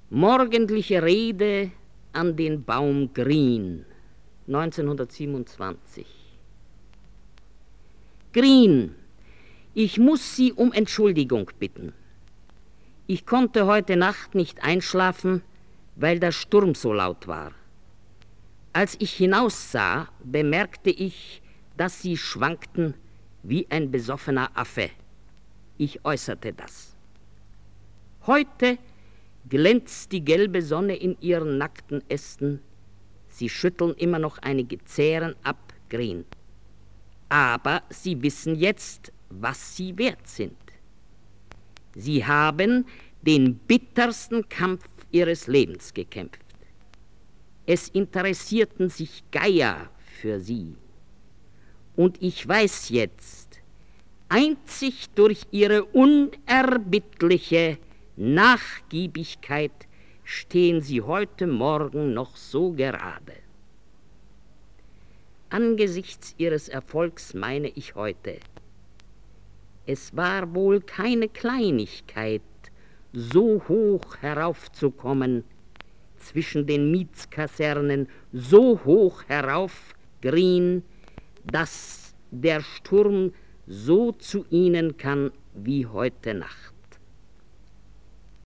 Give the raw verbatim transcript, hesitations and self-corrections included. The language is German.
Morgendliche Rede an den Baum Green, neunzehnhundertsiebenundzwanzig. Green, ich muss Sie um Entschuldigung bitten. Ich konnte heute Nacht nicht einschlafen, weil der Sturm so laut war. Als ich hinaussah, bemerkte ich, dass Sie schwankten wie ein besoffener Affe. Ich äußerte das. Heute glänzt die gelbe Sonne in ihren nackten Ästen. Sie schütteln immer noch einige Zähren ab, Green. Aber Sie wissen jetzt, was Sie wert sind. Sie haben den bittersten Kampf Ihres Lebens gekämpft. Es interessierten sich Geier für Sie. Und ich weiß jetzt, einzig durch Ihre unerbittliche Nachgiebigkeit stehen Sie heute Morgen noch so gerade. Angesichts Ihres Erfolgs meine ich heute, es war wohl keine Kleinigkeit, so hoch heraufzukommen, zwischen den Mietskasernen, so hoch herauf, Green, dass der Sturm so zu Ihnen kann wie heute Nacht.